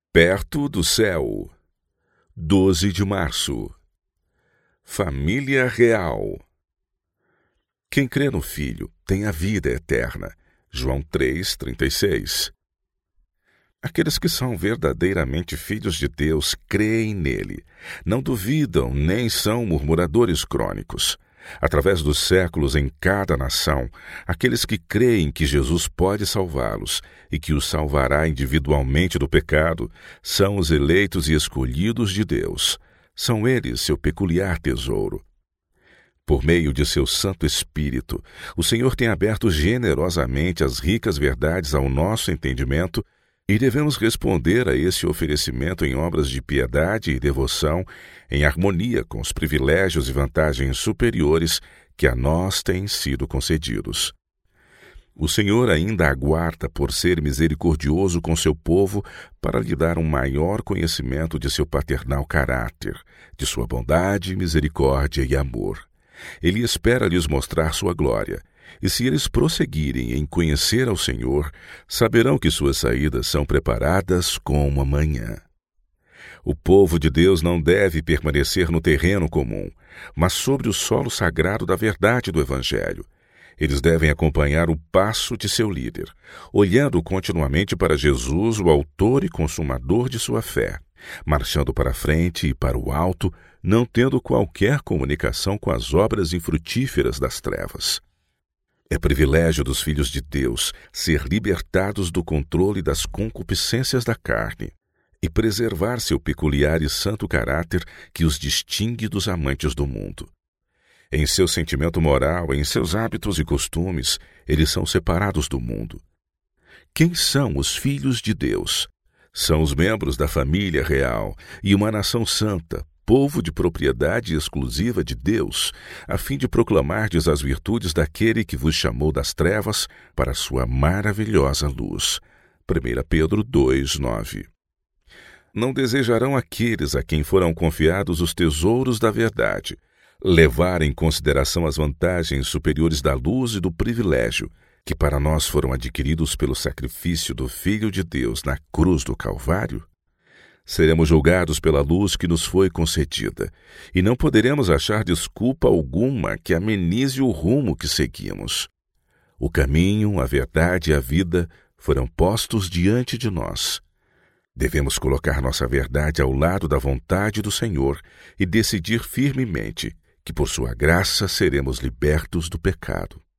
Perto do céu. 12 de março. Família real. Quem crê no Filho tem a vida eterna. João 3,36. Aqueles que são verdadeiramente filhos de Deus creem nele, não duvidam nem são murmuradores crônicos. Através dos séculos em cada nação, aqueles que creem que Jesus pode salvá-los e que os salvará individualmente do pecado são os eleitos e escolhidos de Deus. São eles seu peculiar tesouro. Por meio de seu Santo Espírito, o Senhor tem aberto generosamente as ricas verdades ao nosso entendimento e devemos responder a esse oferecimento em obras de piedade e devoção, em harmonia com os privilégios e vantagens superiores que a nós têm sido concedidos. O Senhor ainda aguarda por ser misericordioso com seu povo para lhe dar um maior conhecimento de seu paternal caráter, de sua bondade, misericórdia e amor. Ele espera lhes mostrar sua glória, e se eles prosseguirem em conhecer ao Senhor, saberão que suas saídas são preparadas como a manhã. O povo de Deus não deve permanecer no terreno comum, mas sobre o solo sagrado da verdade do Evangelho. Eles devem acompanhar o passo de seu líder, olhando continuamente para Jesus, o autor e consumador de sua fé, marchando para a frente e para o alto, não tendo qualquer comunicação com as obras infrutíferas das trevas. É privilégio dos filhos de Deus ser libertados do controle das concupiscências da carne e preservar seu peculiar e santo caráter que os distingue dos amantes do mundo. Em seu sentimento moral, em seus hábitos e costumes, eles são separados do mundo. Quem são os filhos de Deus? São os membros da família real e uma nação santa, povo de propriedade exclusiva de Deus, a fim de proclamardes as virtudes daquele que vos chamou das trevas para a sua maravilhosa luz. 1 Pedro 2,9. Não desejarão aqueles a quem foram confiados os tesouros da verdade levar em consideração as vantagens superiores da luz e do privilégio que para nós foram adquiridos pelo sacrifício do Filho de Deus na cruz do Calvário? Seremos julgados pela luz que nos foi concedida, e não poderemos achar desculpa alguma que amenize o rumo que seguimos. O caminho, a verdade e a vida foram postos diante de nós. Devemos colocar nossa verdade ao lado da vontade do Senhor e decidir firmemente que, por sua graça, seremos libertos do pecado.